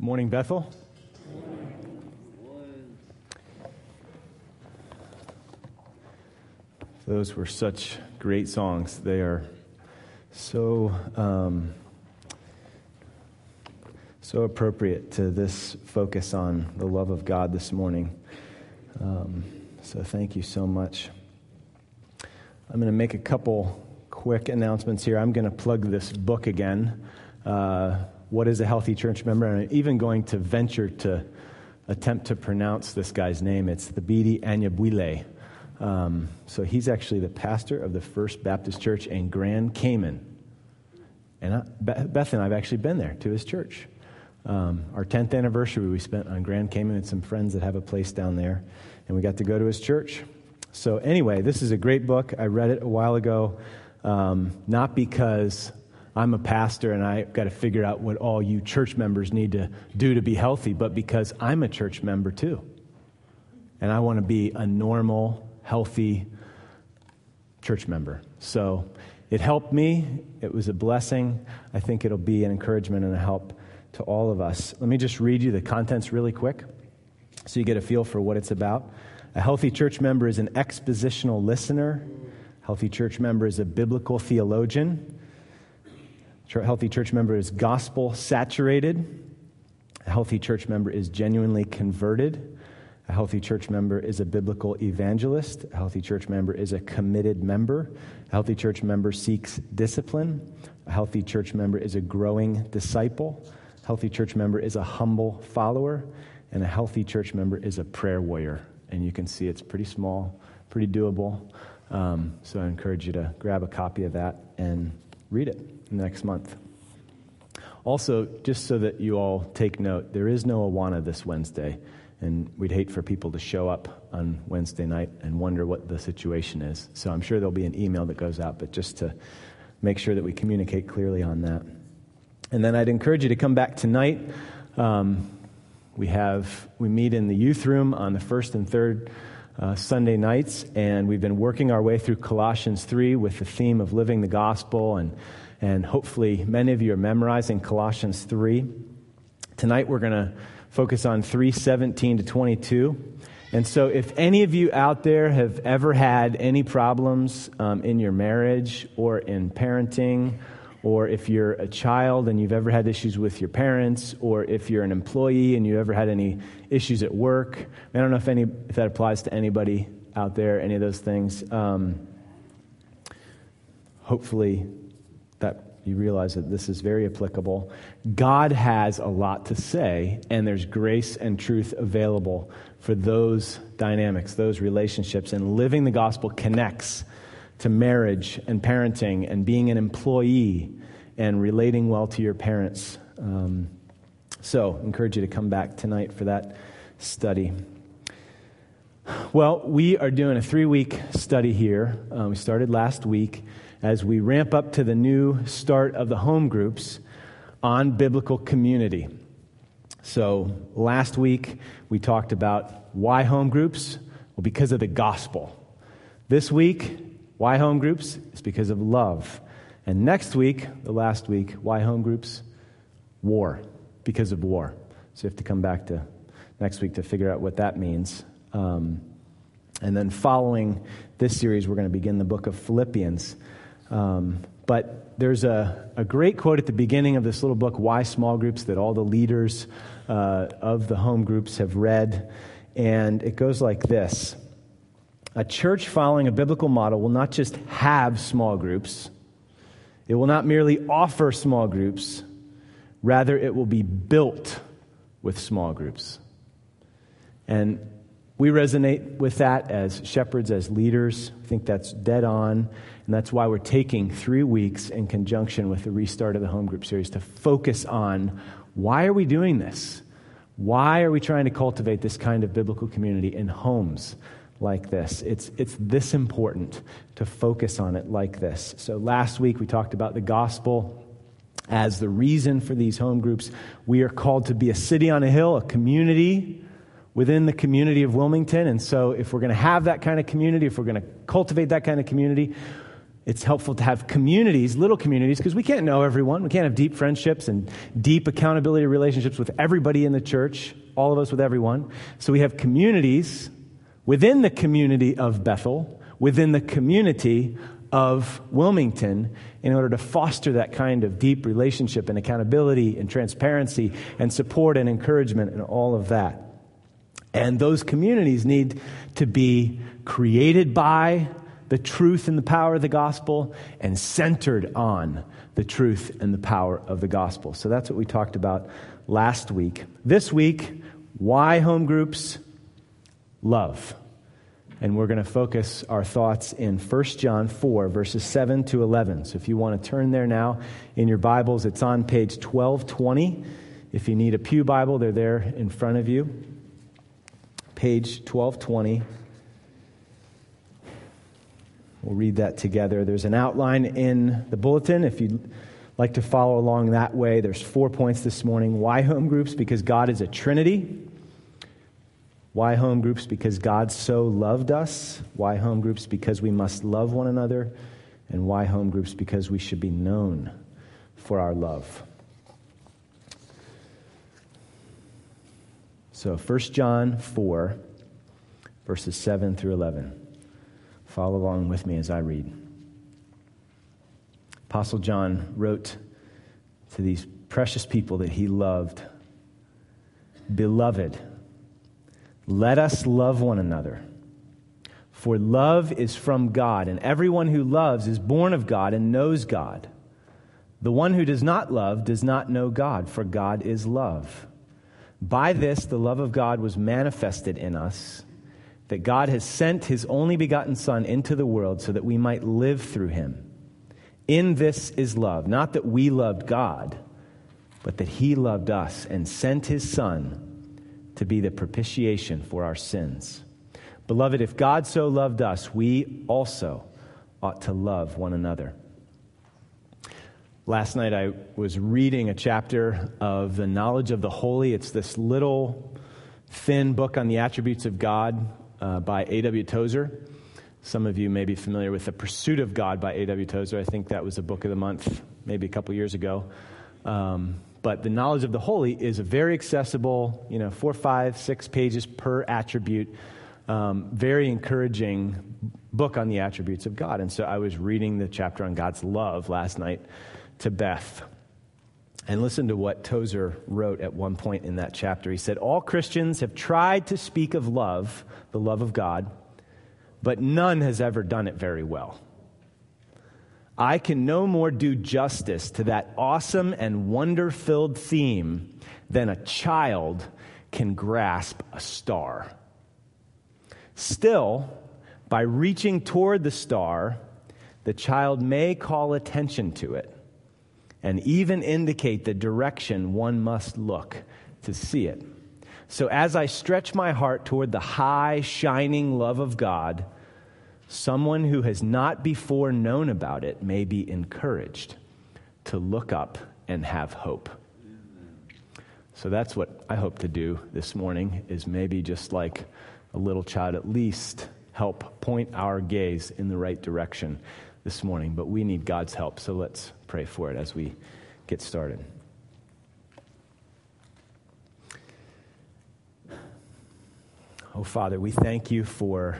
Morning, Bethel. Those were such great songs. They are so appropriate to this focus on the love of God this morning. So thank you so much. I'm going to make a couple quick announcements here. I'm going to plug this book again. What is a healthy church member? And I'm even going to venture to attempt to pronounce this guy's name. It's Thabiti Anyabwile. So he's actually the pastor of the First Baptist Church in Grand Cayman. And Beth and I have actually been there to his church. Our 10th anniversary we spent on Grand Cayman and some friends that have a place down there. And we got to go to his church. So anyway, this is a great book. I read it a while ago, not because I'm a pastor and I've got to figure out what all you church members need to do to be healthy, but because I'm a church member too. And I want to be a normal, healthy church member. So it helped me. It was a blessing. I think it'll be an encouragement and a help to all of us. Let me just read you the contents really quick so you get a feel for what it's about. A healthy church member is an expositional listener. A healthy church member is a biblical theologian. A healthy church member is gospel saturated. A healthy church member is genuinely converted. A healthy church member is a biblical evangelist. A healthy church member is a committed member. A healthy church member seeks discipline. A healthy church member is a growing disciple. A healthy church member is a humble follower. And a healthy church member is a prayer warrior. And you can see it's pretty small, pretty doable. So I encourage you to grab a copy of that and read it next month. Also, just so that you all take note, there is no Awana this Wednesday. And we'd hate for people to show up on Wednesday night and wonder what the situation is. So I'm sure there'll be an email that goes out, but just to make sure that we communicate clearly on that. And then I'd encourage you to come back tonight. We meet in the youth room on the first and third Sunday nights, and we've been working our way through Colossians 3 with the theme of living the gospel, and hopefully many of you are memorizing Colossians 3. Tonight we're going to focus on 3:17 to 22. And so if any of you out there have ever had any problems in your marriage or in parenting, or if you're a child and you've ever had issues with your parents, or if you're an employee and you ever had any issues at work, I don't know if that applies to anybody out there, any of those things. Hopefully that you realize that this is very applicable. God has a lot to say, and there's grace and truth available for those dynamics, those relationships, and living the gospel connects to marriage and parenting and being an employee and relating well to your parents. So, I encourage you to come back tonight for that study. Well, we are doing a 3-week study here. We started last week as we ramp up to the new start of the home groups on biblical community. So, last week we talked about why home groups? Well, because of the gospel. This week, why home groups? It's because of love. And next week, the last week, why home groups? War. Because of war. So you have to come back to next week to figure out what that means. And then following this series, we're going to begin the book of Philippians. But there's a great quote at the beginning of this little book, Why Small Groups, that all the leaders of the home groups have read. And it goes like this. A church following a biblical model will not just have small groups. It will not merely offer small groups. Rather, it will be built with small groups. And we resonate with that as shepherds, as leaders. I think that's dead on. And that's why we're taking 3 weeks in conjunction with the restart of the home group series to focus on why are we doing this? Why are we trying to cultivate this kind of biblical community in homes like this? It's this important to focus on it like this. So last week we talked about the gospel as the reason for these home groups. We are called to be a city on a hill, a community within the community of Wilmington. And so if we're going to have that kind of community, if we're going to cultivate that kind of community, It's helpful to have communities, little communities, because we can't know everyone. We can't have deep friendships and deep accountability relationships with everybody in the church, all of us with everyone. So we have communities within the community of Bethel, within the community of Wilmington, in order to foster that kind of deep relationship and accountability and transparency and support and encouragement and all of that. And those communities need to be created by the truth and the power of the gospel and centered on the truth and the power of the gospel. So that's what we talked about last week. This week, why home groups? Love. And we're going to focus our thoughts in 1 John 4, verses 7 to 11. So if you want to turn there now in your Bibles, it's on page 1220. If you need a pew Bible, they're there in front of you. Page 1220. We'll read that together. There's an outline in the bulletin. If you'd like to follow along that way, there's 4 points this morning. Why home groups? Because God is a Trinity. Why home groups? Because God so loved us. Why home groups? Because we must love one another. And why home groups? Because we should be known for our love. So 1 John 4, verses 7 through 11. Follow along with me as I read. Apostle John wrote to these precious people that he loved, "Beloved, let us love one another. For love is from God, and everyone who loves is born of God and knows God. The one who does not love does not know God, for God is love. By this the love of God was manifested in us, that God has sent his only begotten Son into the world so that we might live through him. In this is love, not that we loved God, but that he loved us and sent his Son to be the propitiation for our sins. Beloved, if God so loved us, we also ought to love one another." Last night I was reading a chapter of The Knowledge of the Holy. It's this little thin book on the attributes of God by A.W. Tozer. Some of you may be familiar with The Pursuit of God by A.W. Tozer. I think that was a book of the month maybe a couple years ago. But The Knowledge of the Holy is a very accessible, 4, 5, 6 pages per attribute, very encouraging book on the attributes of God. And so I was reading the chapter on God's love last night to Beth. And listen to what Tozer wrote at one point in that chapter. He said, "All Christians have tried to speak of love, the love of God, but none has ever done it very well. I can no more do justice to that awesome and wonder-filled theme than a child can grasp a star. Still, by reaching toward the star, the child may call attention to it and even indicate the direction one must look to see it. So as I stretch my heart toward the high, shining love of God, someone who has not before known about it may be encouraged to look up and have hope." So that's what I hope to do this morning, is maybe just like a little child, at least help point our gaze in the right direction this morning. But we need God's help, so let's pray for it as we get started. Oh, Father, we thank you for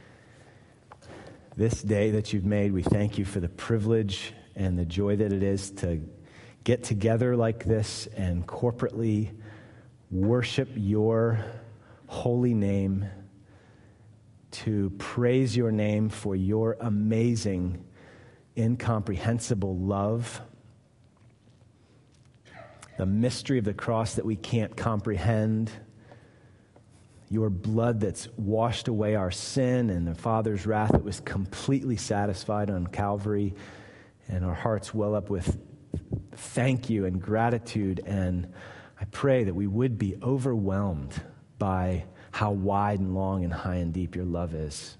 this day that you've made. We thank you for the privilege and the joy that it is to get together like this and corporately worship your holy name, to praise your name for your amazing, incomprehensible love, the mystery of the cross that we can't comprehend, your blood that's washed away our sin, and the Father's wrath that was completely satisfied on Calvary, and our hearts well up with thank you and gratitude. And I pray that we would be overwhelmed by how wide and long and high and deep your love is.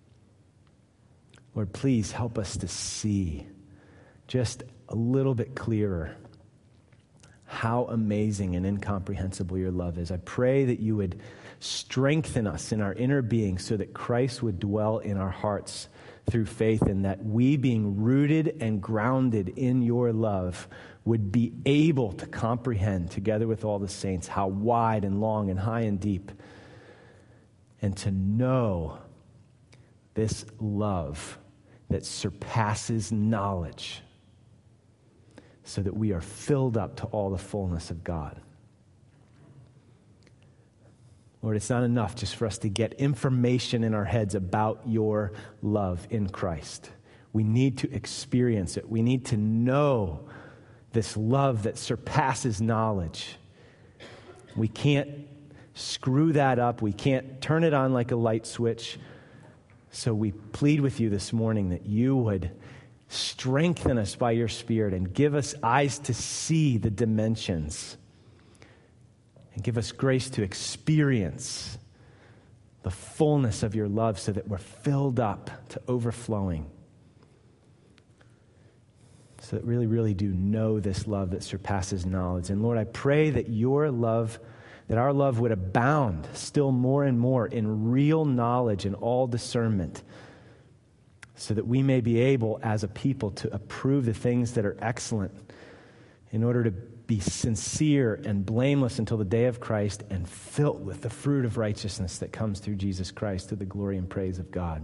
Lord, please help us to see just a little bit clearer how amazing and incomprehensible your love is. I pray that you would strengthen us in our inner being so that Christ would dwell in our hearts through faith, and that we, being rooted and grounded in your love, would be able to comprehend together with all the saints how wide and long and high and deep, and to know this love that surpasses knowledge, so that we are filled up to all the fullness of God. Lord, it's not enough just for us to get information in our heads about your love in Christ. We need to experience it. We need to know this love that surpasses knowledge. We can't screw that up. We can't turn it on like a light switch. So we plead with you this morning that you would strengthen us by your Spirit and give us eyes to see the dimensions, and give us grace to experience the fullness of your love so that we're filled up to overflowing. So that we really do know this love that surpasses knowledge. And Lord, I pray that your love, that our love would abound still more and more in real knowledge and all discernment, so that we may be able as a people to approve the things that are excellent, in order to be sincere and blameless until the day of Christ, and filled with the fruit of righteousness that comes through Jesus Christ, to the glory and praise of God.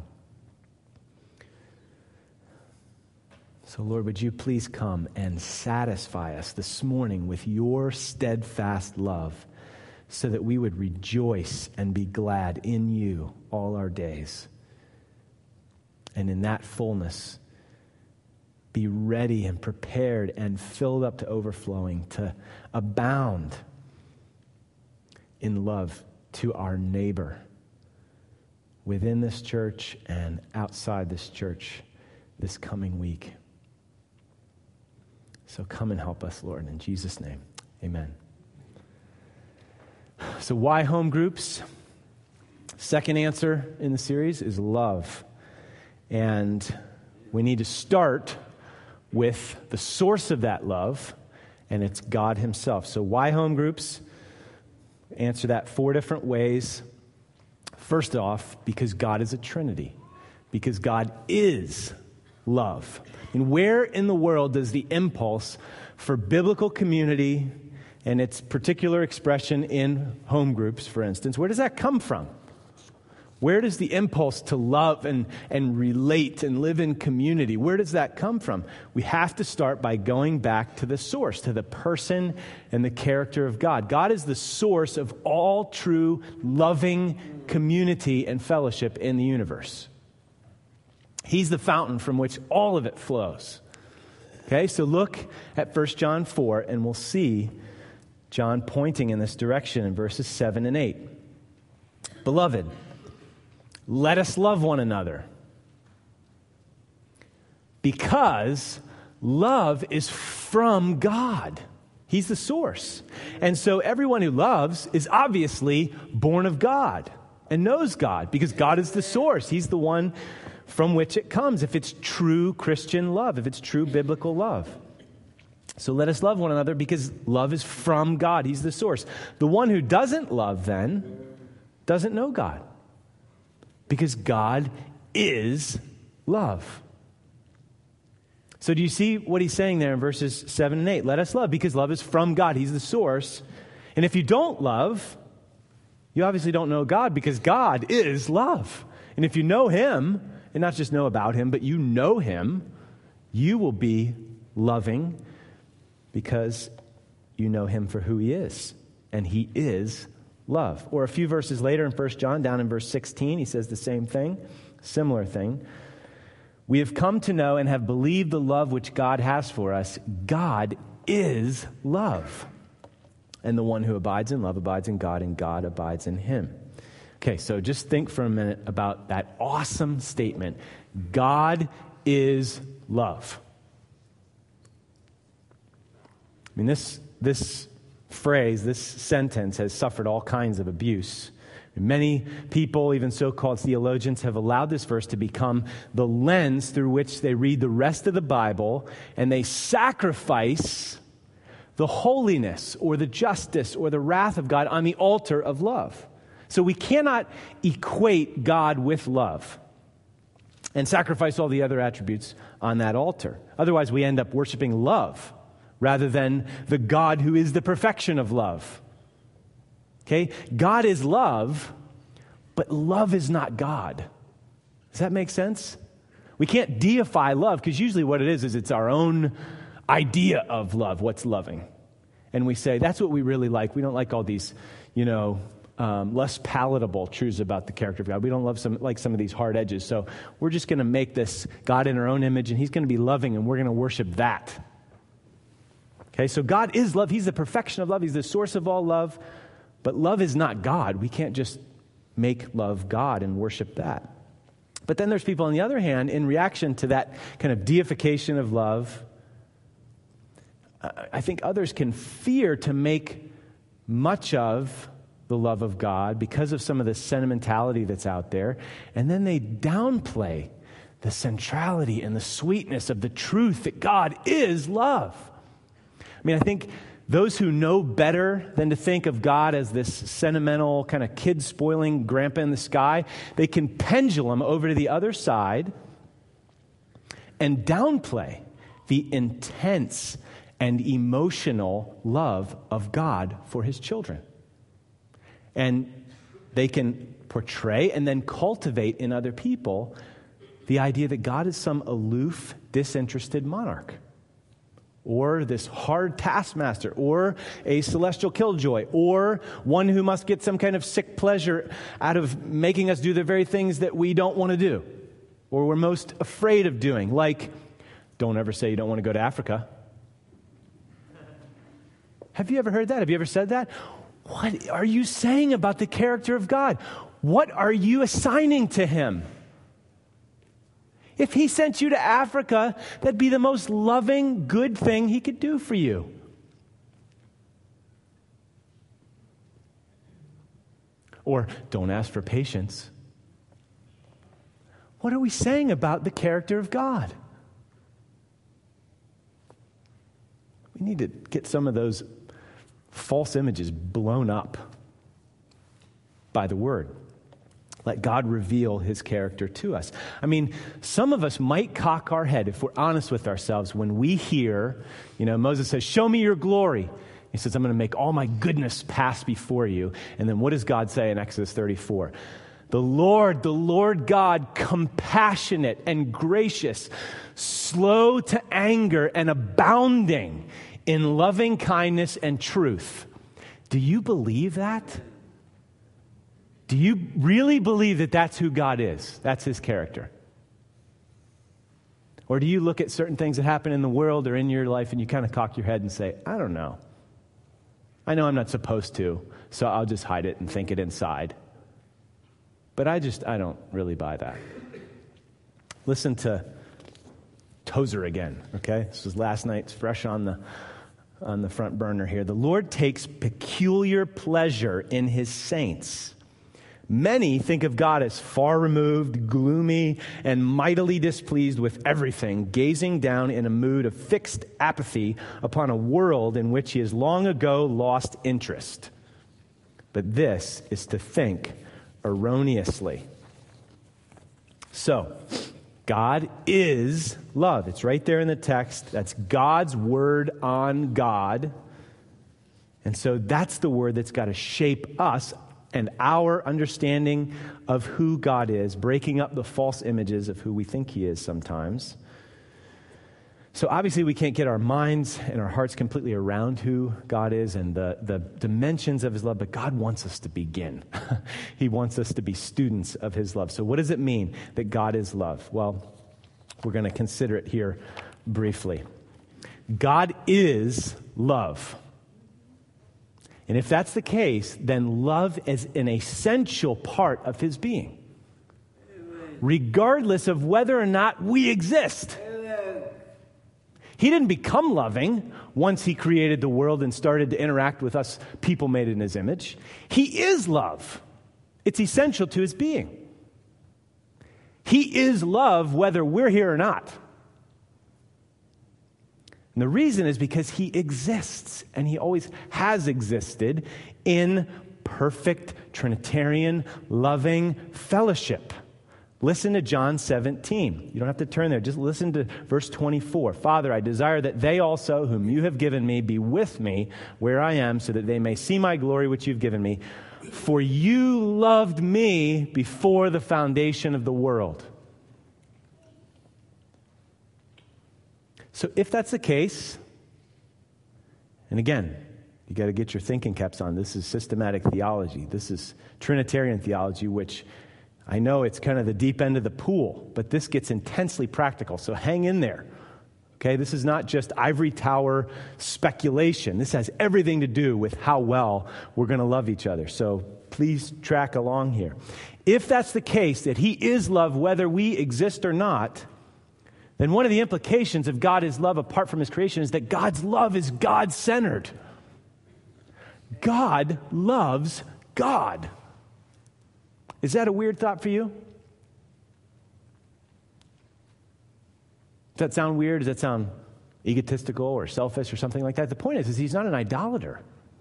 So Lord, would you please come and satisfy us this morning with your steadfast love, so that we would rejoice and be glad in you all our days. And in that fullness, be ready and prepared and filled up to overflowing, to abound in love to our neighbor within this church and outside this church this coming week. So come and help us, Lord, in Jesus' name. Amen. So why home groups? Second answer in the series is love. And we need to start with the source of that love, and it's God himself. So why home groups? Answer that 4 different ways. First off, because God is a Trinity. Because God is love. And where in the world does the impulse for biblical community and its particular expression in home groups, for instance, where does that come from? Where does the impulse to love and relate and live in community, where does that come from? We have to start by going back to the source, to the person and the character of God. God is the source of all true, loving community and fellowship in the universe. He's the fountain from which all of it flows. Okay, so look at 1 John 4, and we'll see John pointing in this direction in verses 7 and 8. Beloved, let us love one another, because love is from God. He's the source. And so everyone who loves is obviously born of God and knows God, because God is the source. He's the one from which it comes, if it's true Christian love, if it's true biblical love. So let us love one another, because love is from God. He's the source. The one who doesn't love, then, doesn't know God, because God is love. So do you see what he's saying there in verses 7 and 8? Let us love, because love is from God. He's the source. And if you don't love, you obviously don't know God, because God is love. And if you know him, and not just know about him, but you know him, you will be loving, because you know him for who he is. And he is love. Or a few verses later in 1 John, down in verse 16, he says the same thing, similar thing. We have come to know and have believed the love which God has for us. God is love. And the one who abides in love abides in God, and God abides in him. Okay, so just think for a minute about that awesome statement. God is love. I mean, this phrase, this sentence has suffered all kinds of abuse. Many people, even so-called theologians, have allowed this verse to become the lens through which they read the rest of the Bible, and they sacrifice the holiness or the justice or the wrath of God on the altar of love. So we cannot equate God with love and sacrifice all the other attributes on that altar. Otherwise, we end up worshiping love rather than the God who is the perfection of love. Okay? God is love, but love is not God. Does that make sense? We can't deify love, because usually what it is it's our own idea of love, what's loving. And we say, that's what we really like. We don't like all these, less palatable truths about the character of God. We don't like some of these hard edges. So we're just going to make this God in our own image, and he's going to be loving, and we're going to worship that. Okay, so God is love. He's the perfection of love. He's the source of all love. But love is not God. We can't just make love God and worship that. But then there's people, on the other hand, in reaction to that kind of deification of love, I think others can fear to make much of the love of God because of some of the sentimentality that's out there, and then they downplay the centrality and the sweetness of the truth that God is love. I mean, I think those who know better than to think of God as this sentimental kind of kid-spoiling grandpa in the sky, they can pendulum over to the other side and downplay the intense and emotional love of God for his children. And they can portray and then cultivate in other people the idea that God is some aloof, disinterested monarch, or this hard taskmaster, or a celestial killjoy, or one who must get some kind of sick pleasure out of making us do the very things that we don't want to do, or we're most afraid of doing, like, don't ever say you don't want to go to Africa. Have you ever heard that? Have you ever said that? What are you saying about the character of God? What are you assigning to him? If he sent you to Africa, that'd be the most loving, good thing he could do for you. Or, don't ask for patience. What are we saying about the character of God? We need to get some of those false images blown up by the Word. Let God reveal his character to us. I mean, some of us might cock our head, if we're honest with ourselves, when we hear, Moses says, show me your glory. He says, I'm going to make all my goodness pass before you. And then what does God say in Exodus 34? The Lord God, compassionate and gracious, slow to anger and abounding in loving kindness and truth. Do you believe that? Do you really believe that that's who God is? That's his character? Or do you look at certain things that happen in the world or in your life and you kind of cock your head and say, I don't know. I know I'm not supposed to, so I'll just hide it and think it inside. But I don't really buy that. Listen to Tozer again, okay? This was last night. It's fresh on the front burner here. The Lord takes peculiar pleasure in his saints. Many think of God as far removed, gloomy, and mightily displeased with everything, gazing down in a mood of fixed apathy upon a world in which he has long ago lost interest. But this is to think erroneously. So, God is love. It's right there in the text. That's God's word on God. And so that's the word that's got to shape us and our understanding of who God is, breaking up the false images of who we think he is sometimes. So obviously we can't get our minds and our hearts completely around who God is and the dimensions of his love, but God wants us to begin. He wants us to be students of his love. So what does it mean that God is love? Well, we're going to consider it here briefly. God is love. And if that's the case, then love is an essential part of his being, regardless of whether or not we exist. He didn't become loving once he created the world and started to interact with us people made in his image. He is love. It's essential to his being. He is love whether we're here or not. And the reason is because he exists, and he always has existed in perfect Trinitarian, loving fellowship. Listen to John 17. You don't have to turn there. Just listen to verse 24. Father, I desire that they also, whom you have given me, be with me where I am, so that they may see my glory which you've given me. For you loved me before the foundation of the world. So if that's the case, and again, you got to get your thinking caps on. This is systematic theology. This is Trinitarian theology, which I know it's kind of the deep end of the pool, but this gets intensely practical. So hang in there. Okay, this is not just ivory tower speculation. This has everything to do with how well we're going to love each other. So please track along here. If that's the case, that he is love whether we exist or not, then one of the implications of God is love apart from his creation is that God's love is God-centered. God loves God. Is that a weird thought for you? Does that sound weird? Does that sound egotistical or selfish or something like that? The point is he's not an idolater.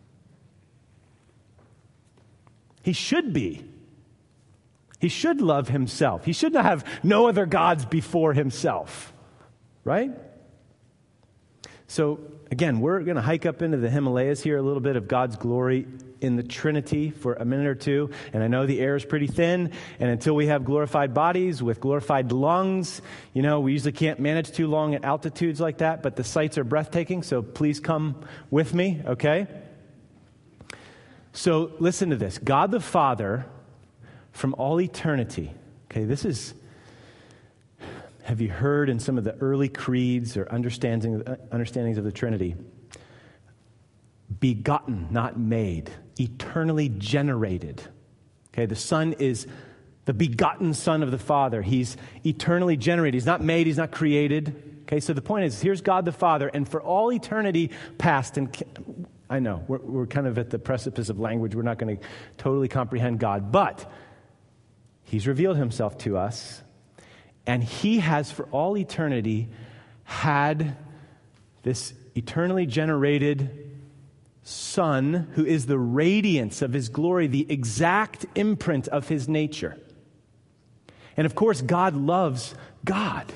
He should be. He should love himself. He should not have no other gods before himself. Right? So, again, we're going to hike up into the Himalayas here, a little bit of God's glory in the Trinity for a minute or two. And I know the air is pretty thin, and until we have glorified bodies with glorified lungs, we usually can't manage too long at altitudes like that, but the sights are breathtaking, so please come with me, okay? So listen to this. God the Father, from all eternity, okay, have you heard in some of the early creeds or understandings of the Trinity? Begotten, not made, eternally generated. Okay, the Son is the begotten Son of the Father. He's eternally generated. He's not made, he's not created. Okay, so the point is, here's God the Father, and for all eternity past, and I know, we're kind of at the precipice of language. We're not going to totally comprehend God, but he's revealed himself to us, and he has for all eternity had this eternally generated Son who is the radiance of his glory, the exact imprint of his nature. And of course, God loves God.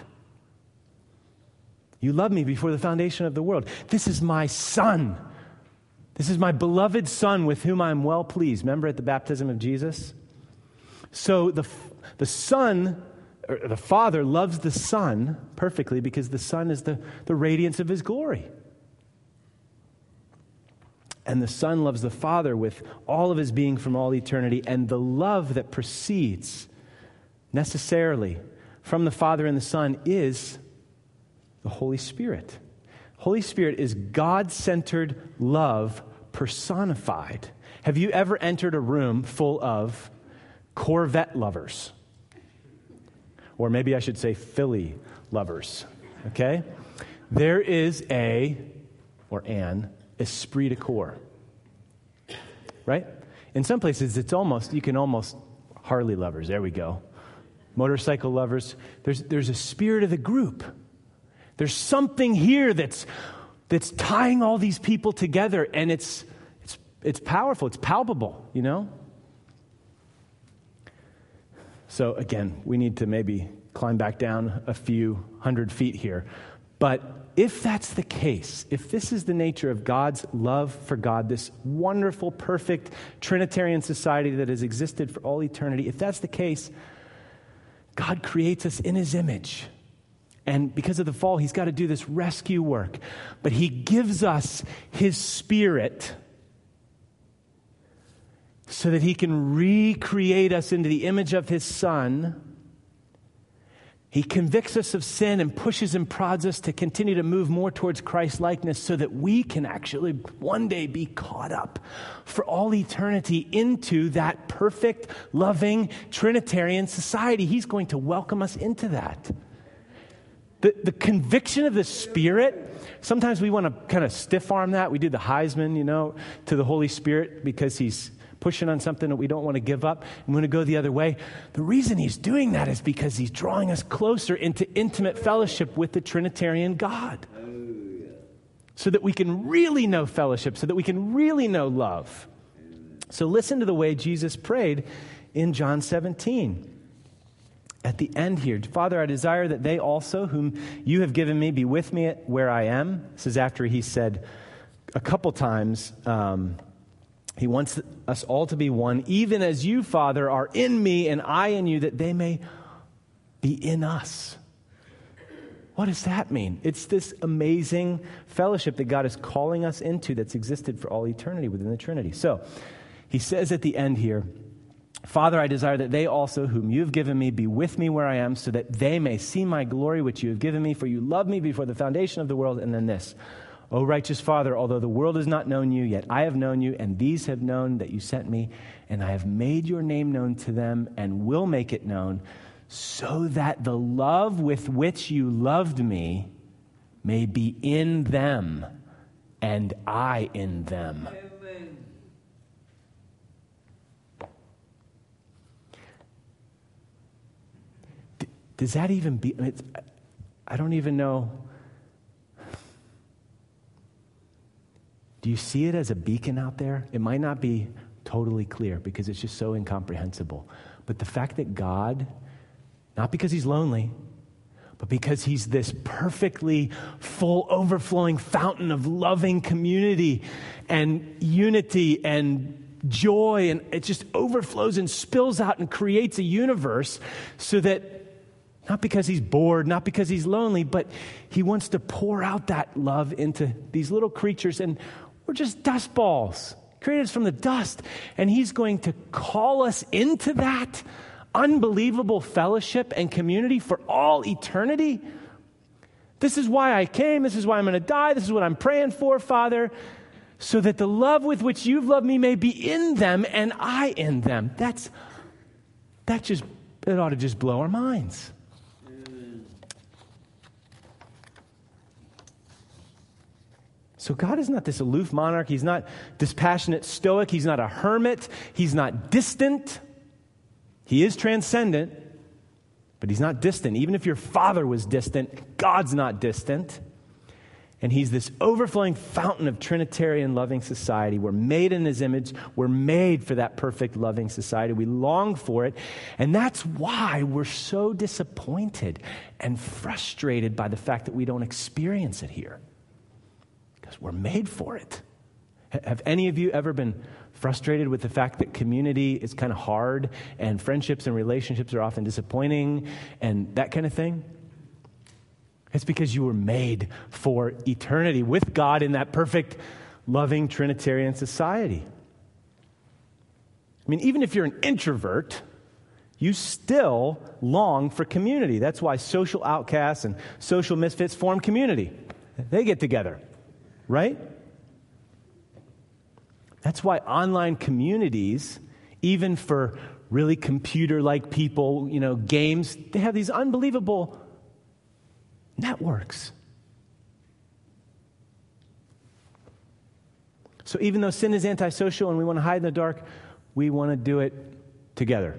You love me before the foundation of the world. This is my Son. This is my beloved Son with whom I am well pleased. Remember at the baptism of Jesus? So the Son, or the Father loves the Son perfectly because the Son is the radiance of his glory. And the Son loves the Father with all of his being from all eternity, and the love that proceeds necessarily from the Father and the Son is the Holy Spirit. Holy Spirit is God-centered love personified. Have you ever entered a room full of Corvette lovers? Or maybe I should say Philly lovers, okay? There is an esprit de corps, right? In some places, you can almost Harley lovers, there we go. Motorcycle lovers, there's a spirit of the group. There's something here that's tying all these people together, and it's powerful, it's palpable, So again, we need to maybe climb back down a few hundred feet here. But if that's the case, if this is the nature of God's love for God, this wonderful, perfect Trinitarian society that has existed for all eternity, if that's the case, God creates us in his image. And because of the fall, he's got to do this rescue work. But he gives us his Spirit so that he can recreate us into the image of his Son. He convicts us of sin and pushes and prods us to continue to move more towards Christ-likeness so that we can actually one day be caught up for all eternity into that perfect, loving, Trinitarian society. He's going to welcome us into that. The conviction of the Spirit, sometimes we want to kind of stiff-arm that. We do the Heisman, to the Holy Spirit because he's pushing on something that we don't want to give up. I'm going to go the other way. The reason he's doing that is because he's drawing us closer into intimate fellowship with the Trinitarian God. so that we can really know fellowship, so that we can really know love. So listen to the way Jesus prayed in John 17. At the end here, Father, I desire that they also, whom you have given me, be with me where I am. This is after he said a couple times, he wants us all to be one, even as you, Father, are in me and I in you, that they may be in us. What does that mean? It's this amazing fellowship that God is calling us into that's existed for all eternity within the Trinity. So he says at the end here, Father, I desire that they also, whom you have given me, be with me where I am, so that they may see my glory which you have given me, for you loved me before the foundation of the world. And then this, O righteous Father, although the world has not known you, yet I have known you, and these have known that you sent me, and I have made your name known to them, and will make it known, so that the love with which you loved me may be in them, and I in them. Does that even be, I don't even know. Do you see it as a beacon out there? It might not be totally clear because it's just so incomprehensible. But the fact that God, not because he's lonely, but because he's this perfectly full, overflowing fountain of loving community and unity and joy, and it just overflows and spills out and creates a universe so that not because he's bored, not because he's lonely, but he wants to pour out that love into these little creatures. And we're just dust balls, created from the dust. And he's going to call us into that unbelievable fellowship and community for all eternity. This is why I came. This is why I'm going to die. This is what I'm praying for, Father, so that the love with which you've loved me may be in them and I in them. It ought to just blow our minds. So God is not this aloof monarch. He's not dispassionate stoic. He's not a hermit. He's not distant. He is transcendent, but he's not distant. Even if your father was distant, God's not distant. And he's this overflowing fountain of Trinitarian loving society. We're made in his image. We're made for that perfect loving society. We long for it. And that's why we're so disappointed and frustrated by the fact that we don't experience it here. Because we're made for it. Have any of you ever been frustrated with the fact that community is kind of hard and friendships and relationships are often disappointing and that kind of thing? It's because you were made for eternity with God in that perfect, loving Trinitarian society. I mean, even if you're an introvert, you still long for community. That's why social outcasts and social misfits form community. They get together, right? That's why online communities, even for really computer-like people, games, they have these unbelievable networks. So even though sin is antisocial and we want to hide in the dark, we want to do it together.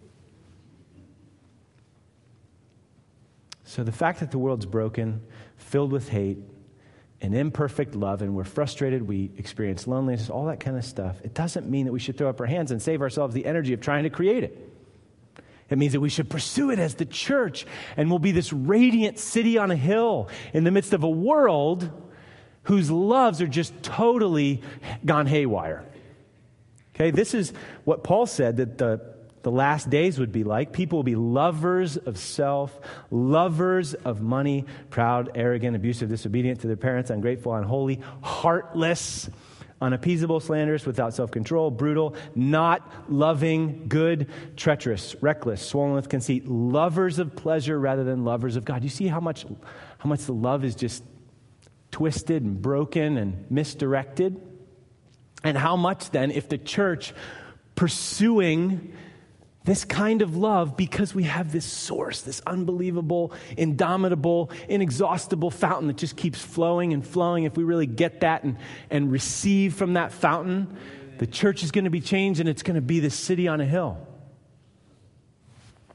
So the fact that the world's broken, filled with hate, and imperfect love, and we're frustrated, we experience loneliness, all that kind of stuff, it doesn't mean that we should throw up our hands and save ourselves the energy of trying to create it. It means that we should pursue it as the church, and we'll be this radiant city on a hill in the midst of a world whose loves are just totally gone haywire. Okay, this is what Paul said that the last days would be like. People will be lovers of self, lovers of money, proud, arrogant, abusive, disobedient to their parents, ungrateful, unholy, heartless, unappeasable, slanderous, without self-control, brutal, not loving, good, treacherous, reckless, swollen with conceit, lovers of pleasure rather than lovers of God. You see how much the love is just twisted and broken and misdirected? And how much then, if the church pursuing this kind of love, because we have this source, this unbelievable, indomitable, inexhaustible fountain that just keeps flowing and flowing. If we really get that and receive from that fountain, the church is going to be changed and it's going to be this city on a hill.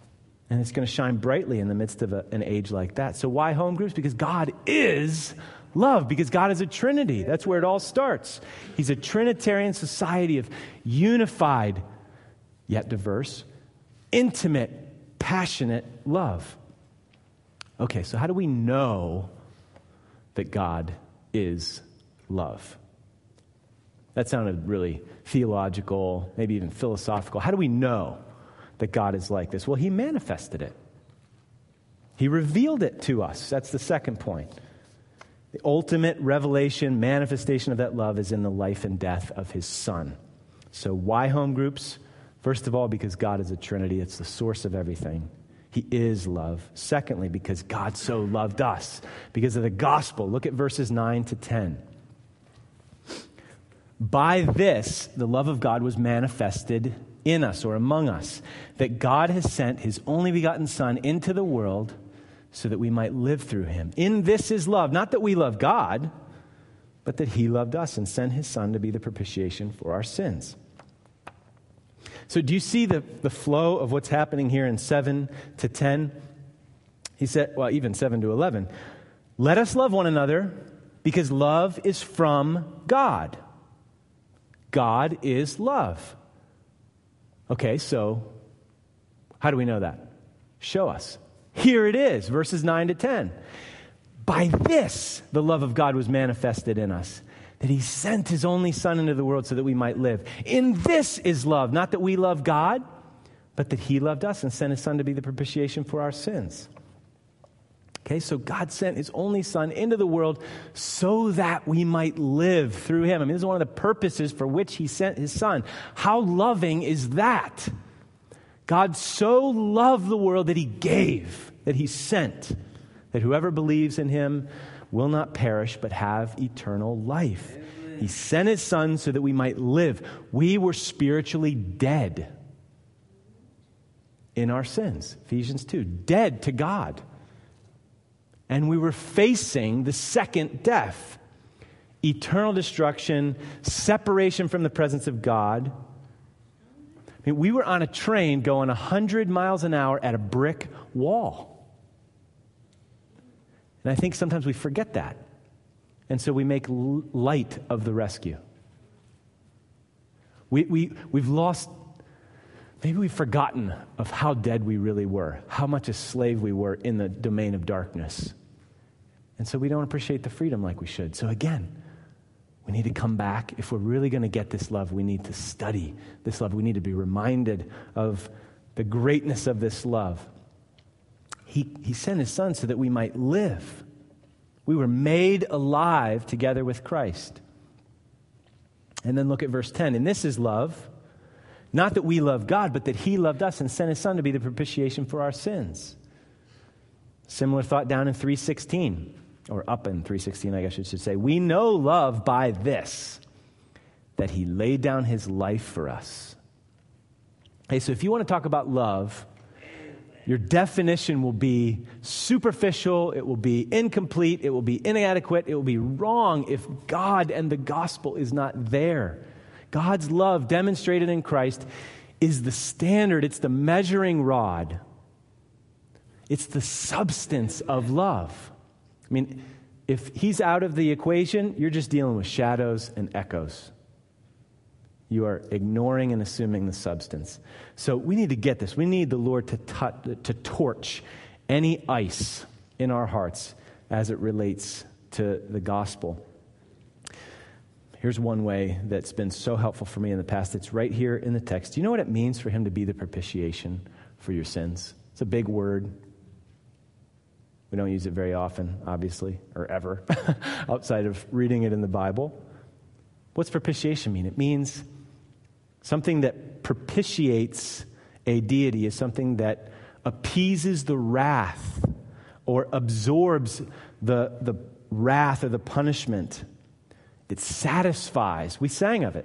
And it's going to shine brightly in the midst of an age like that. So why home groups? Because God is love, because God is a Trinity. That's where it all starts. He's a Trinitarian society of unified, yet diverse, intimate, passionate love. Okay, so how do we know that God is love? That sounded really theological, maybe even philosophical. How do we know that God is like this? Well, he manifested it. He revealed it to us. That's the second point. The ultimate revelation, manifestation of that love is in the life and death of his Son. So why home groups? First of all, because God is a Trinity. It's the source of everything. He is love. Secondly, because God so loved us. Because of the gospel. Look at verses 9 to 10. By this, the love of God was manifested in us or among us, that God has sent his only begotten Son into the world so that we might live through him. In this is love, not that we love God, but that he loved us and sent his Son to be the propitiation for our sins. So do you see the flow of what's happening here in 7 to 10? He said, well, even 7 to 11. Let us love one another because love is from God. God is love. Okay, so how do we know that? Show us. Here it is, verses 9 to 10. By this, the love of God was manifested in us, that he sent his only Son into the world so that we might live. In this is love, not that we love God, but that he loved us and sent his Son to be the propitiation for our sins. Okay, so God sent his only Son into the world so that we might live through him. I mean, this is one of the purposes for which he sent his Son. How loving is that? God so loved the world that he gave, that he sent, that whoever believes in him will not perish but have eternal life. Amen. He sent his Son so that we might live. We were spiritually dead in our sins. Ephesians 2, dead to God. And we were facing the second death, eternal destruction, separation from the presence of God. I mean, we were on a train going 100 miles an hour at a brick wall. And I think sometimes we forget that. And so we make light of the rescue. We've lost, maybe we've forgotten of how dead we really were, how much a slave we were in the domain of darkness. And so we don't appreciate the freedom like we should. So again, we need to come back. If we're really going to get this love, we need to study this love. We need to be reminded of the greatness of this love. He sent his Son so that we might live. We were made alive together with Christ. And then look at verse 10. And this is love, not that we love God, but that he loved us and sent his Son to be the propitiation for our sins. Similar thought down in 3:16, or up in 3:16, I guess I should say. We know love by this, that he laid down his life for us. Hey, so if you want to talk about love, your definition will be superficial, it will be incomplete, it will be inadequate, it will be wrong if God and the gospel is not there. God's love demonstrated in Christ is the standard, it's the measuring rod. It's the substance of love. I mean, if he's out of the equation, you're just dealing with shadows and echoes. You are ignoring and assuming the substance. So we need to get this. We need the Lord to torch any ice in our hearts as it relates to the gospel. Here's one way that's been so helpful for me in the past. It's right here in the text. Do you know what it means for him to be the propitiation for your sins? It's a big word. We don't use it very often, obviously, or ever, outside of reading it in the Bible. What's propitiation mean? It means something that propitiates a deity is something that appeases the wrath or absorbs the wrath or the punishment. It satisfies. We sang of it.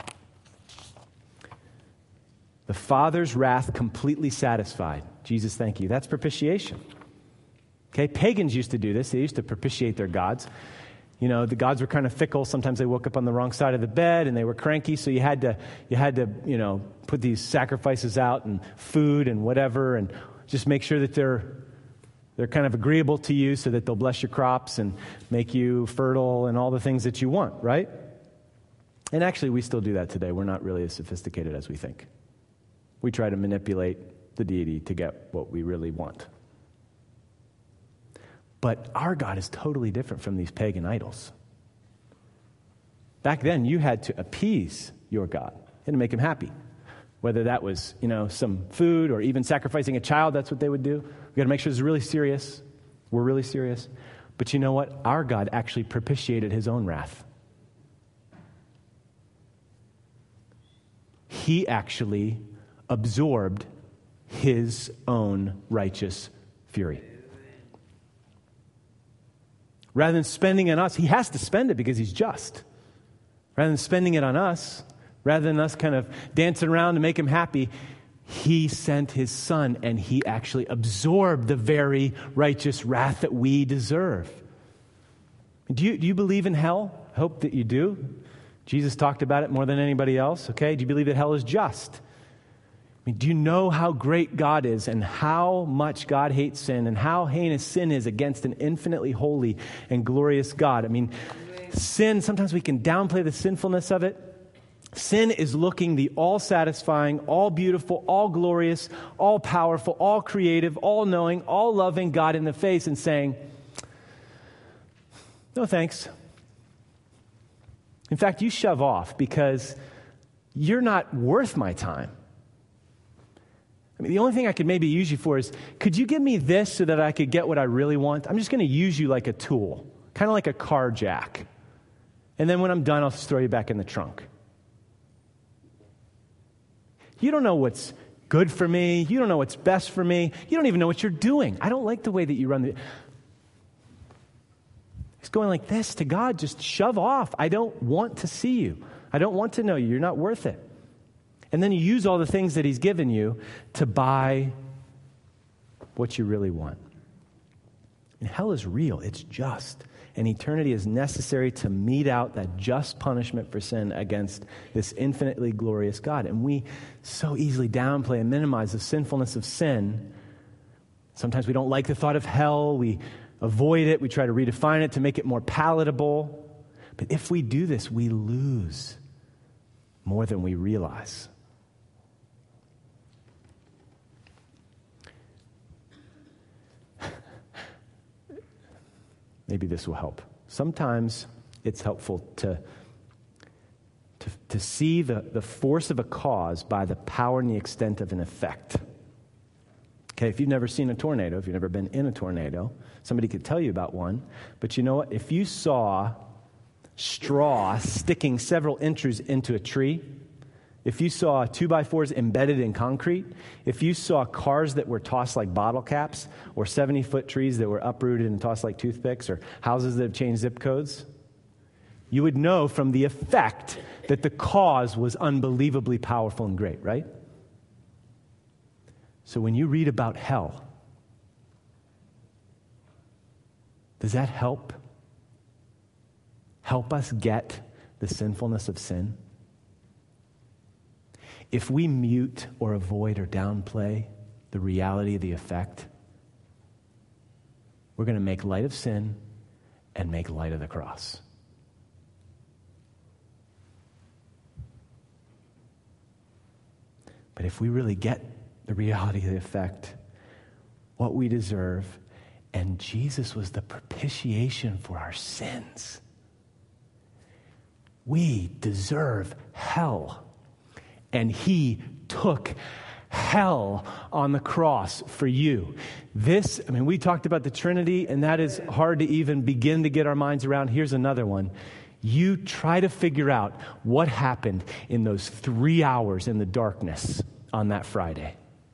The Father's wrath completely satisfied. Jesus, thank you. That's propitiation. Okay, pagans used to do this. They used to propitiate their gods. You know, the gods were kind of fickle. Sometimes they woke up on the wrong side of the bed and they were cranky. So you had to, put these sacrifices out and food and whatever and just make sure that They're kind of agreeable to you so that they'll bless your crops and make you fertile and all the things that you want, right? And actually, we still do that today. We're not really as sophisticated as we think. We try to manipulate the deity to get what we really want. But our God is totally different from these pagan idols. Back then, you had to appease your God. You had to make him happy. Whether that was, some food or even sacrificing a child, that's what they would do. We got to make sure it's really serious. We're really serious. But you know what? Our God actually propitiated his own wrath. He actually absorbed his own righteous fury. Rather than spending it on us, he has to spend it because he's just. Rather than spending it on us, rather than us kind of dancing around to make him happy, he sent his son and he actually absorbed the very righteous wrath that we deserve. Do you believe in hell? I hope that you do. Jesus talked about it more than anybody else, okay? Do you believe that hell is just? Do you know how great God is and how much God hates sin and how heinous sin is against an infinitely holy and glorious God? Sin, sometimes we can downplay the sinfulness of it. Sin is looking the all-satisfying, all-beautiful, all-glorious, all-powerful, all-creative, all-knowing, all-loving God in the face and saying, no thanks. In fact, you shove off because you're not worth my time. The only thing I could maybe use you for is, could you give me this so that I could get what I really want? I'm just going to use you like a tool, kind of like a car jack. And then when I'm done, I'll just throw you back in the trunk. You don't know what's good for me. You don't know what's best for me. You don't even know what you're doing. I don't like the way that you run the... It's going like this to God. Just shove off. I don't want to see you. I don't want to know you. You're not worth it. And then you use all the things that he's given you to buy what you really want. And hell is real. It's just. And eternity is necessary to mete out that just punishment for sin against this infinitely glorious God. And we so easily downplay and minimize the sinfulness of sin. Sometimes we don't like the thought of hell. We avoid it. We try to redefine it to make it more palatable. But if we do this, we lose more than we realize. Maybe this will help. Sometimes it's helpful to see the force of a cause by the power and the extent of an effect. Okay, if you've never seen a tornado, if you've never been in a tornado, somebody could tell you about one. But you know what? If you saw straw sticking several inches into a tree, if you saw 2x4s embedded in concrete, if you saw cars that were tossed like bottle caps, or 70-foot trees that were uprooted and tossed like toothpicks, or houses that have changed zip codes, you would know from the effect that the cause was unbelievably powerful and great, right? So when you read about hell, does that help us get the sinfulness of sin? If we mute or avoid or downplay the reality of the effect, we're going to make light of sin and make light of the cross. But if we really get the reality of the effect, what we deserve, and Jesus was the propitiation for our sins. We deserve hell. And he took hell on the cross for you. We talked about the Trinity, and that is hard to even begin to get our minds around. Here's another one. You try to figure out what happened in those 3 hours in the darkness on that Friday.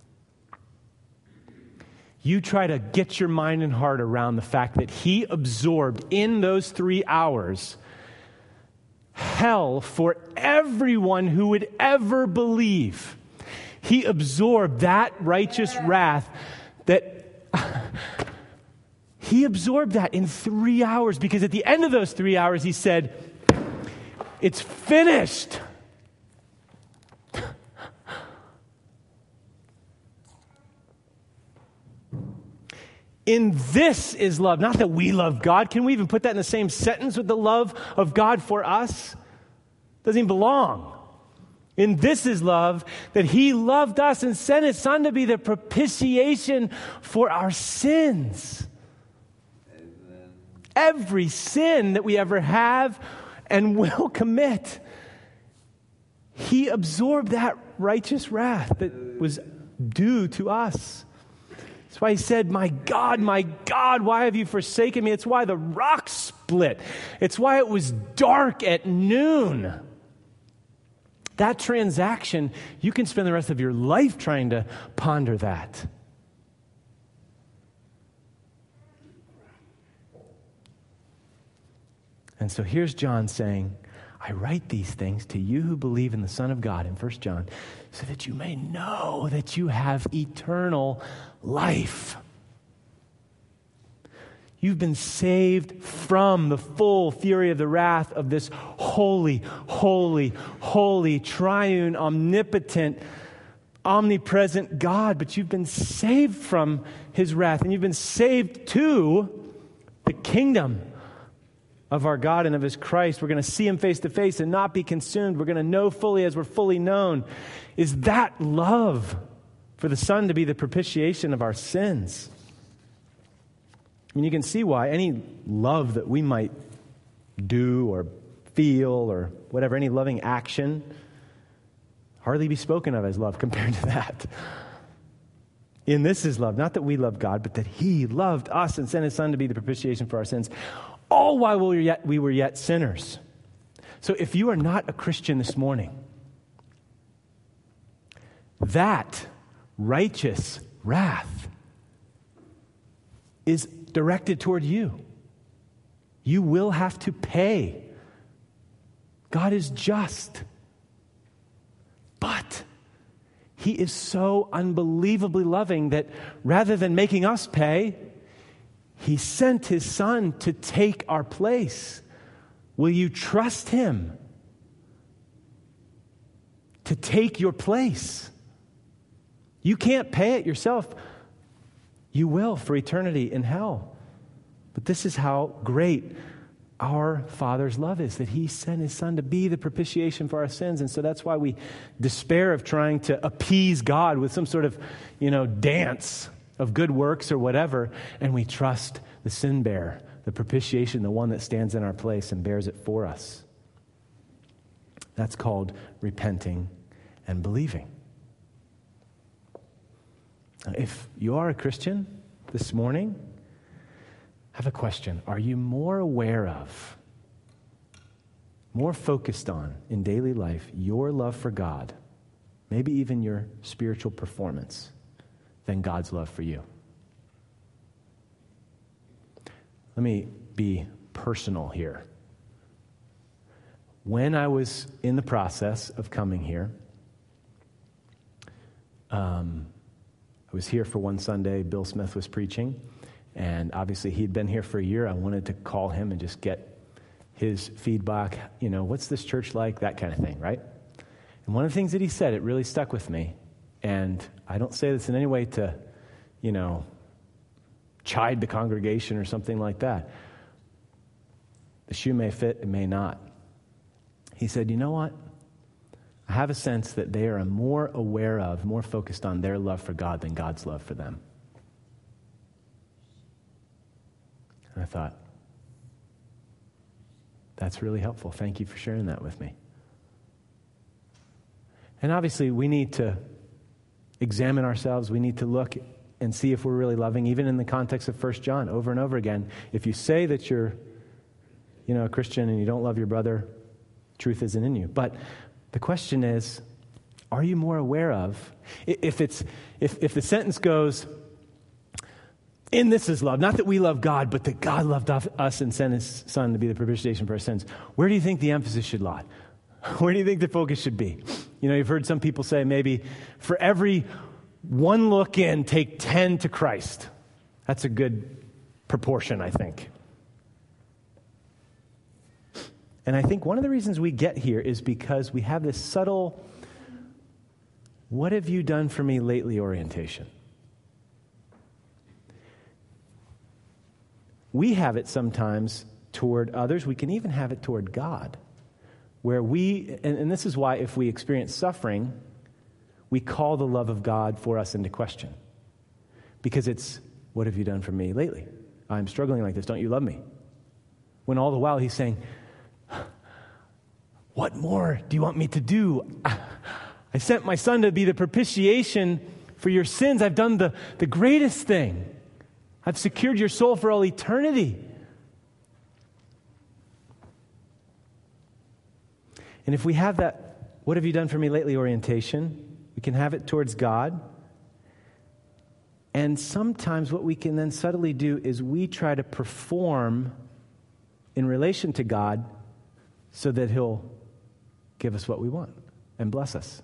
You try to get your mind and heart around the fact that he absorbed in those 3 hours hell for everyone who would ever believe. He absorbed that righteous wrath he absorbed that in 3 hours, because at the end of those 3 hours he said, it's finished. In this is love, not that we love God. Can we even put that in the same sentence with the love of God for us? Doesn't even belong. In this is love, that he loved us and sent his Son to be the propitiation for our sins. Amen. Every sin that we ever have and will commit, he absorbed that righteous wrath that was due to us. That's why he said, my God, why have you forsaken me? It's why the rock split. It's why it was dark at noon. That transaction, you can spend the rest of your life trying to ponder that. And so here's John saying, I write these things to you who believe in the Son of God in 1 John, so that you may know that you have eternal life. You've been saved from the full fury of the wrath of this holy, holy, holy, triune, omnipotent, omnipresent God. But you've been saved from his wrath, and you've been saved to the kingdom of our God and of his Christ. We're going to see him face to face and not be consumed. We're going to know fully as we're fully known. Is that love for the Son to be the propitiation of our sins? I mean, you can see why any love that we might do or feel or whatever, any loving action, hardly be spoken of as love compared to that. In this is love, not that we love God, but that he loved us and sent his Son to be the propitiation for our sins, all while we were yet sinners. So if you are not a Christian this morning, that righteous wrath is directed toward you. You will have to pay. God is just. But he is so unbelievably loving that rather than making us pay, he sent his Son to take our place. Will you trust him to take your place? You can't pay it yourself. You will for eternity in hell. But this is how great our Father's love is, that he sent his Son to be the propitiation for our sins. And so that's why we despair of trying to appease God with some sort of, dance of good works or whatever, and we trust the sin bearer, the propitiation, the one that stands in our place and bears it for us. That's called repenting and believing. If you are a Christian this morning, I have a question. Are you more aware of, more focused on in daily life, your love for God, maybe even your spiritual performance, than God's love for you? Let me be personal here. When I was in the process of coming here, I was here for one Sunday. Bill Smith was preaching, and obviously he'd been here for a year. I wanted to call him and just get his feedback. What's this church like? That kind of thing, right? And one of the things that he said, it really stuck with me. And I don't say this in any way to, chide the congregation or something like that. The shoe may fit, it may not. He said, you know what? I have a sense that they are more aware of, more focused on their love for God than God's love for them. And I thought, that's really helpful. Thank you for sharing that with me. And obviously, we need to examine ourselves. We need to look and see if we're really loving, even in the context of 1 John, over and over again. If you say that you're, a Christian and you don't love your brother, truth isn't in you. But the question is, are you more aware of, if the sentence goes, in this is love, not that we love God, but that God loved us and sent his Son to be the propitiation for our sins, where do you think the emphasis should lie? Where do you think the focus should be? You've heard some people say maybe for every one look in, take 10 to Christ. That's a good proportion, I think. And I think one of the reasons we get here is because we have this subtle, what have you done for me lately orientation? We have it sometimes toward others. We can even have it toward God, where and this is why if we experience suffering, we call the love of God for us into question. Because it's, what have you done for me lately? I'm struggling like this. Don't you love me? When all the while he's saying, what more do you want me to do? I sent my son to be the propitiation for your sins. I've done the greatest thing. I've secured your soul for all eternity. And if we have that, what have you done for me lately orientation, we can have it towards God. And sometimes what we can then subtly do is we try to perform in relation to God so that he'll give us what we want and bless us.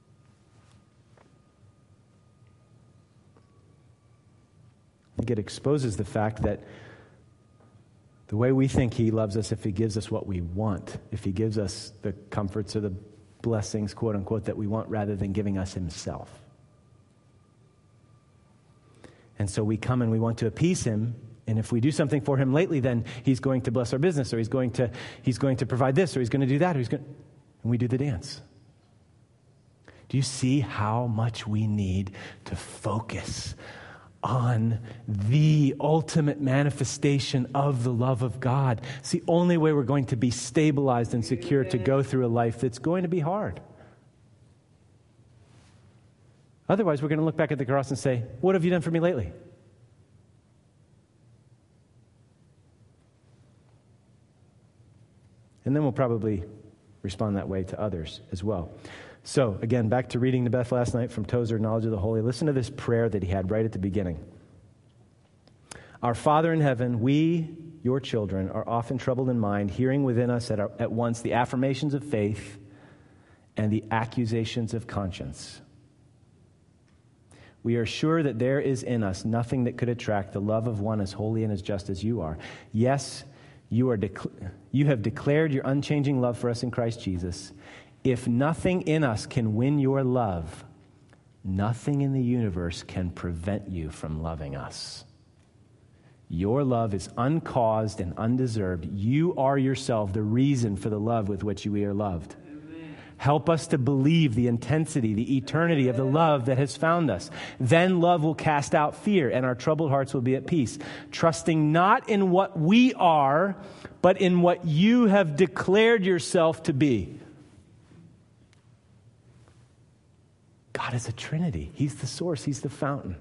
I think it exposes the fact that the way we think he loves us, if he gives us what we want, if he gives us the comforts or the blessings, quote unquote, that we want rather than giving us himself. And so we come and we want to appease him. And if we do something for him lately, then he's going to bless our business, or he's going to provide this, or he's going to do that, and we do the dance. Do you see how much we need to focus on the ultimate manifestation of the love of God? It's the only way we're going to be stabilized and secure to go through a life that's going to be hard. Otherwise, we're going to look back at the cross and say, what have you done for me lately? And then we'll probably respond that way to others as well. So, again, back to reading to Beth last night from Tozer, Knowledge of the Holy. Listen to this prayer that he had right at the beginning. Our Father in heaven, we, your children, are often troubled in mind, hearing within us at once the affirmations of faith and the accusations of conscience. We are sure that there is in us nothing that could attract the love of one as holy and as just as you are. Yes, you have declared your unchanging love for us in Christ Jesus. If nothing in us can win your love, nothing in the universe can prevent you from loving us. Your love is uncaused and undeserved. You are yourself the reason for the love with which we are loved. Help us to believe the intensity, the eternity of the love that has found us. Then love will cast out fear, and our troubled hearts will be at peace, trusting not in what we are, but in what you have declared yourself to be. God is a Trinity. He's the source. He's the fountain.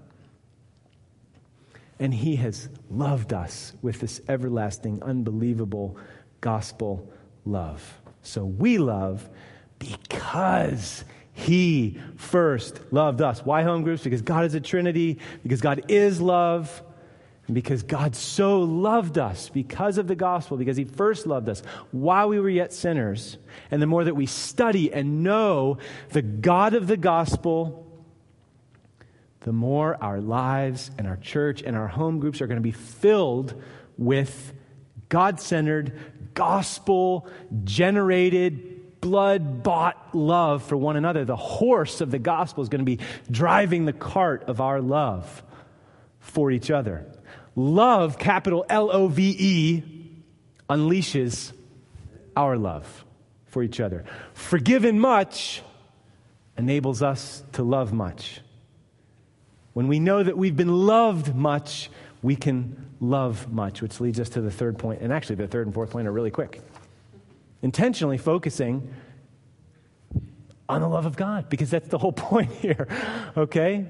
And he has loved us with this everlasting, unbelievable gospel love. So we love because he first loved us. Why home groups? Because God is a Trinity, because God is love, and because God so loved us because of the gospel, because he first loved us while we were yet sinners. And the more that we study and know the God of the gospel, the more our lives and our church and our home groups are going to be filled with God-centered, gospel-generated, blood-bought love for one another. The horse of the gospel is going to be driving the cart of our love for each other. Love, capital L-O-V-E, unleashes our love for each other. Forgiven much enables us to love much. When we know that we've been loved much, we can love much, which leads us to the third point. And actually, the third and fourth point are really quick. Intentionally focusing on the love of God, because that's the whole point here, okay?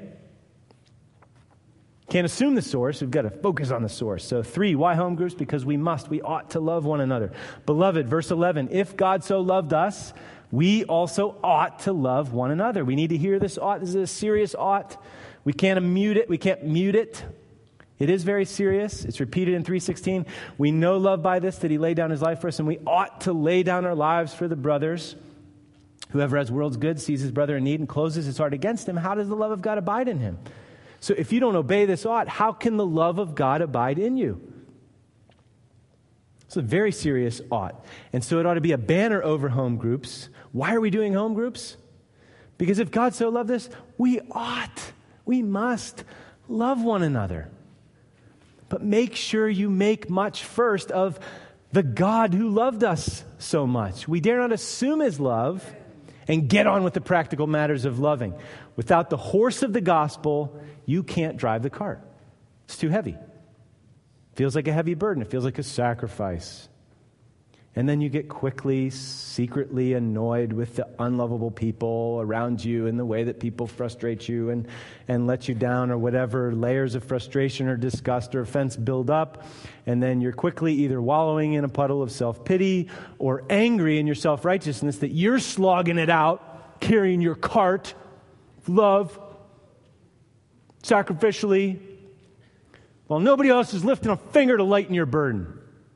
Can't assume the source. We've got to focus on the source. So 3, why home groups? Because we ought to love one another. Beloved, verse 11, if God so loved us, we also ought to love one another. We need to hear this ought. This is a serious ought. We can't mute it. It is very serious. It's repeated in 3:16. We know love by this, that he laid down his life for us, and we ought to lay down our lives for the brothers. Whoever has world's good sees his brother in need and closes his heart against him. How does the love of God abide in him? So if you don't obey this ought, how can the love of God abide in you? It's a very serious ought. And so it ought to be a banner over home groups. Why are we doing home groups? Because if God so loved us, we must love one another. But make sure you make much first of the God who loved us so much. We dare not assume his love and get on with the practical matters of loving. Without the horse of the gospel, you can't drive the cart. It's too heavy. Feels like a heavy burden. It feels like a sacrifice. And then you get quickly, secretly annoyed with the unlovable people around you and the way that people frustrate you and let you down, or whatever layers of frustration or disgust or offense build up. And then you're quickly either wallowing in a puddle of self-pity or angry in your self-righteousness that you're slogging it out, carrying your cart of love sacrificially, while nobody else is lifting a finger to lighten your burden.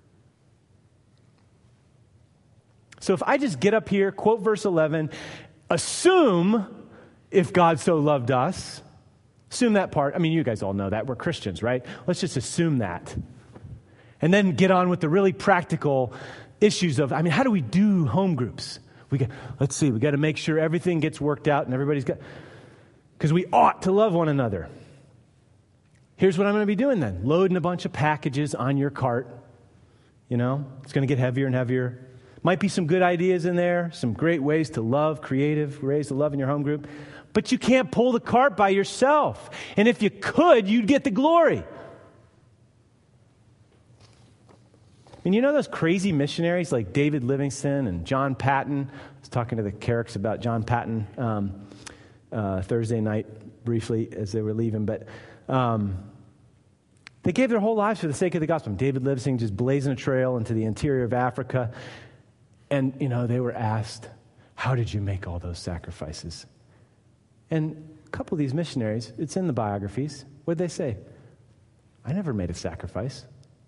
So if I just get up here, quote verse 11, assume if God so loved us, assume that part. I mean, you guys all know that. We're Christians, right? Let's just assume that. And then get on with the really practical issues of, how do we do home groups? We got to make sure everything gets worked out and everybody's got, because we ought to love one another. Here's what I'm going to be doing then. Loading a bunch of packages on your cart. It's going to get heavier and heavier. Might be some good ideas in there, some great ways to love, creative ways to love in your home group. But you can't pull the cart by yourself. And if you could, you'd get the glory. Those crazy missionaries like David Livingstone and John Patton. I was talking to the Carricks about John Patton Thursday night briefly as they were leaving. But they gave their whole lives for the sake of the gospel. David Livingstone just blazing a trail into the interior of Africa. And, they were asked, how did you make all those sacrifices? And a couple of these missionaries, it's in the biographies, what did they say? I never made a sacrifice.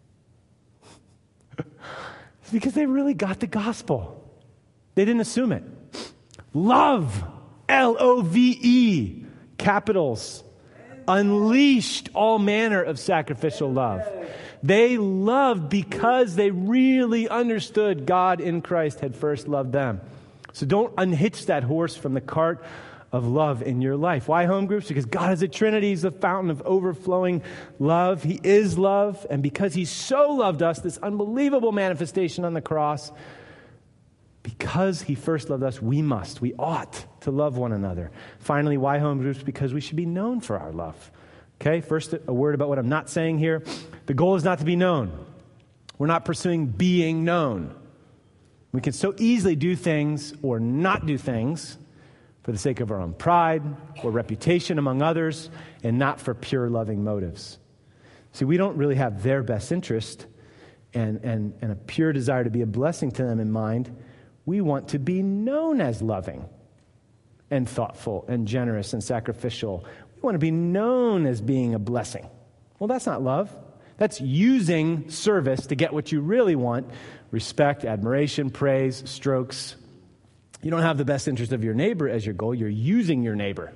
It's because they really got the gospel. They didn't assume it. Love, L-O-V-E, capitals, unleashed all manner of sacrificial love. They loved because they really understood God in Christ had first loved them. So don't unhitch that horse from the cart of love in your life. Why home groups? Because God is a Trinity. He's the fountain of overflowing love. He is love. And because he so loved us, this unbelievable manifestation on the cross, because he first loved us, we ought to love one another. Finally, why home groups? Because we should be known for our love. Okay, first a word about what I'm not saying here. The goal is not to be known. We're not pursuing being known. We can so easily do things or not do things for the sake of our own pride or reputation among others, and not for pure loving motives. See, we don't really have their best interest and a pure desire to be a blessing to them in mind. We want to be known as loving and thoughtful and generous and sacrificial. We want to be known as being a blessing. Well, that's not love. That's using service to get what you really want: respect, admiration, praise, strokes. You don't have the best interest of your neighbor as your goal. You're using your neighbor.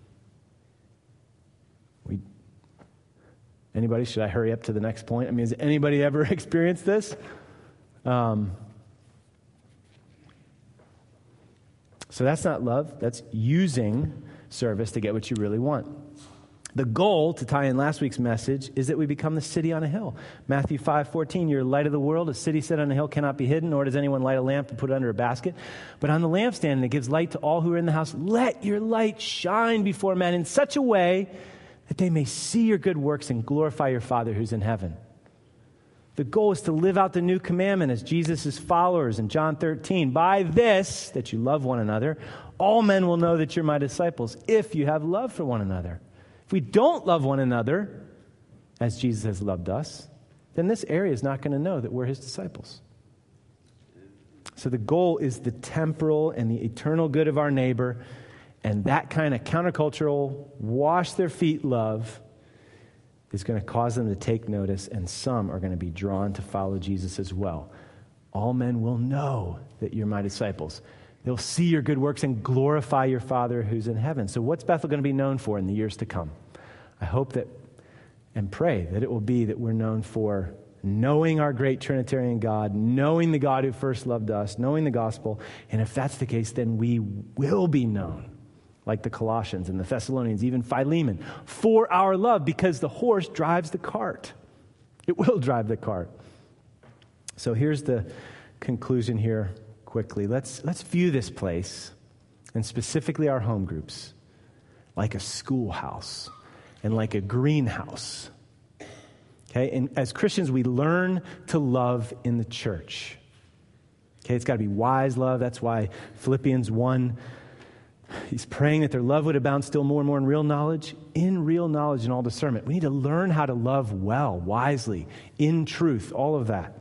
Anybody? Should I hurry up to the next point? Has anybody ever experienced this? So that's not love. That's using service to get what you really want. The goal, to tie in last week's message, is that we become the city on a hill. Matthew 5:14, you're light of the world. A city set on a hill cannot be hidden, nor does anyone light a lamp and put it under a basket, but on the lampstand, and it gives light to all who are in the house. Let your light shine before men in such a way that they may see your good works and glorify your Father who's in heaven. The goal is to live out the new commandment as Jesus' followers in John 13. By this, that you love one another, all men will know that you're my disciples, if you have love for one another. If we don't love one another as Jesus has loved us, then this area is not going to know that we're his disciples. So the goal is the temporal and the eternal good of our neighbor, and that kind of countercultural, wash their feet love is going to cause them to take notice, and some are going to be drawn to follow Jesus as well. All men will know that you're my disciples. They'll see your good works and glorify your Father who's in heaven. So what's Bethel going to be known for in the years to come? I hope that and pray that it will be that we're known for knowing our great Trinitarian God, knowing the God who first loved us, knowing the gospel. And if that's the case, then we will be known, like the Colossians and the Thessalonians, even Philemon, for our love, because the horse drives the cart. It will drive the cart. So here's the conclusion here quickly. Let's view this place, and specifically our home groups, like a schoolhouse and like a greenhouse. Okay, and as Christians, we learn to love in the church. Okay, it's got to be wise love. That's why Philippians 1, he's praying that their love would abound still more and more in real knowledge and all discernment. We need to learn how to love well, wisely, in truth, all of that.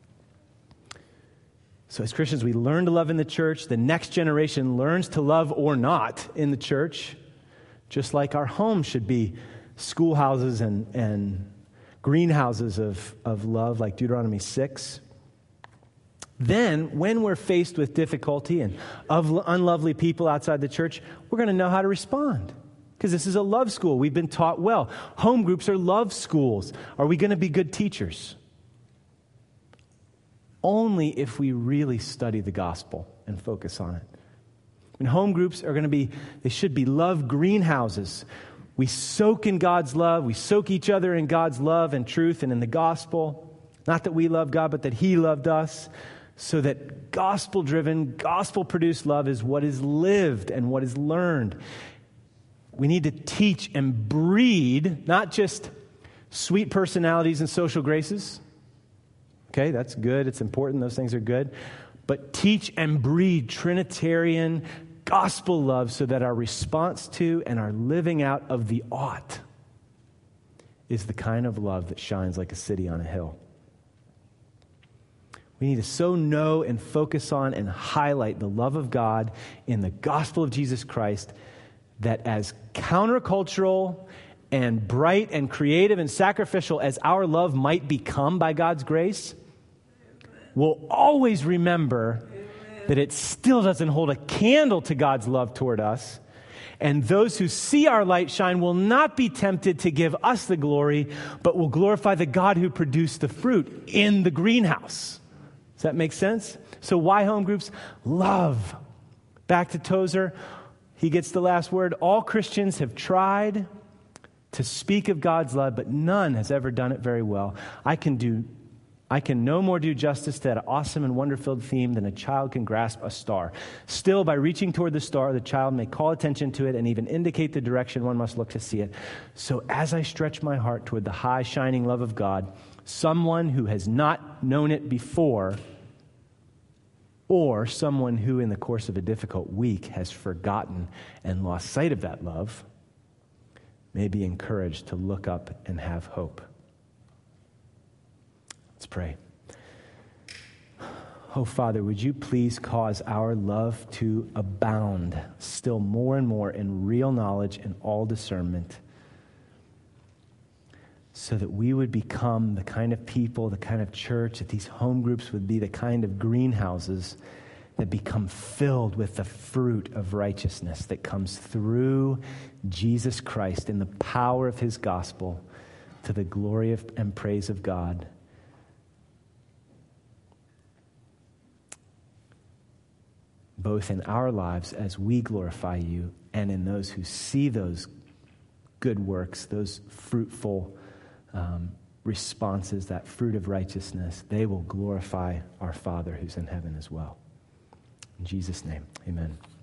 So as Christians, we learn to love in the church. The next generation learns to love or not in the church, just like our home should be schoolhouses and greenhouses of love, like Deuteronomy 6. Then, when we're faced with difficulty and unlovely people outside the church, we're going to know how to respond, because this is a love school. We've been taught well. Home groups are love schools. Are we going to be good teachers? Only if we really study the gospel and focus on it. And home groups are going to be, they should be love greenhouses. We soak in God's love. We soak each other in God's love and truth and in the gospel. Not that we love God, but that He loved us. So that gospel-driven, gospel-produced love is what is lived and what is learned. We need to teach and breed, not just sweet personalities and social graces. Okay, that's good. It's important. Those things are good. But teach and breed Trinitarian gospel love so that our response to and our living out of the ought is the kind of love that shines like a city on a hill. We need to so know and focus on and highlight the love of God in the gospel of Jesus Christ that as countercultural and bright and creative and sacrificial as our love might become by God's grace, we'll always remember that it still doesn't hold a candle to God's love toward us. And those who see our light shine will not be tempted to give us the glory, but will glorify the God who produced the fruit in the greenhouse. Does that make sense? So why home groups? Love. Back to Tozer. He gets the last word. All Christians have tried to speak of God's love, but none has ever done it very well. I can no more do justice to that awesome and wonder-filled theme than a child can grasp a star. Still, by reaching toward the star, the child may call attention to it and even indicate the direction one must look to see it. So as I stretch my heart toward the high, shining love of God, someone who has not known it before, or someone who in the course of a difficult week has forgotten and lost sight of that love, may be encouraged to look up and have hope. Let's pray. Oh, Father, would you please cause our love to abound still more and more in real knowledge and all discernment, so that we would become the kind of people, the kind of church, that these home groups would be the kind of greenhouses that become filled with the fruit of righteousness that comes through Jesus Christ in the power of His gospel to the glory of, and praise of God. Both in our lives as we glorify you and in those who see those good works, those fruitful responses, that fruit of righteousness, they will glorify our Father who's in heaven as well. In Jesus' name, amen.